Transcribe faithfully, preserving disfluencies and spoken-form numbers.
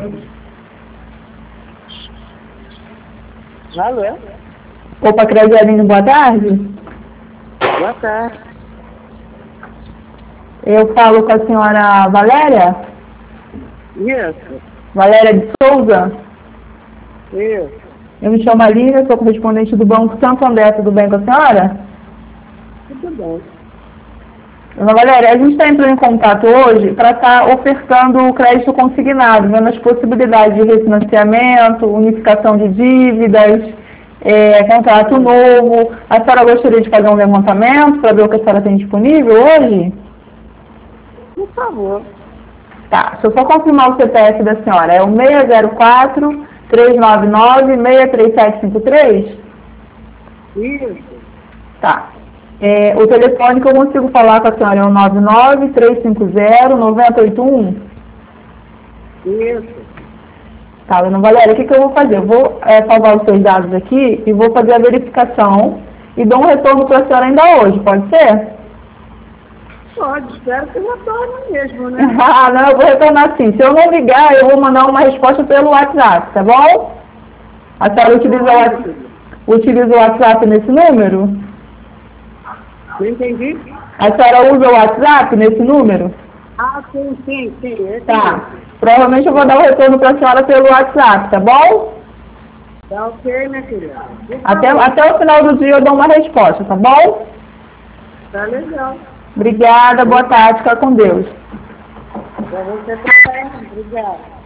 Alô? Opa, Credialine, boa tarde. Boa tarde. Eu falo com a senhora Valéria? Isso. Valéria de Souza? Isso. Eu me chamo Aline, sou correspondente do Banco Santo André, tudo bem com a senhora? Tudo bem. Dona Valéria, a gente está entrando em contato hoje para estar ofertando o crédito consignado, vendo as possibilidades de refinanciamento, unificação de dívidas, é, contrato novo. A senhora gostaria de fazer um levantamento para ver o que a senhora tem disponível hoje? Por favor. Tá, deixa eu só confirmar o C P F da senhora. É o seis zero quatro, três nove nove, seis três sete cinco três? Isso. Tá. É, o telefone que eu consigo falar com a senhora é o nove nove, três cinco zero, nove oito oito um? Isso. Tá, dona Valéria, o que, que eu vou fazer? Eu vou é, salvar os seus dados aqui e vou fazer a verificação e dou um retorno para a senhora ainda hoje, pode ser? Pode, espero que retorne mesmo, né? Ah, não, eu vou retornar sim. Se eu não ligar, eu vou mandar uma resposta pelo WhatsApp, tá bom? A senhora utiliza o WhatsApp, utiliza o WhatsApp nesse número? Não entendi? A senhora usa o WhatsApp nesse número? Ah, sim, sim, sim. Esse Tá. mesmo. Provavelmente eu vou dar o retorno para a senhora pelo WhatsApp, tá bom? Tá ok, minha querida. Por Até, favor. até o final do dia eu dou uma resposta, tá bom? Tá legal. Obrigada, boa tarde, fica com Deus. Pra você também. Obrigada.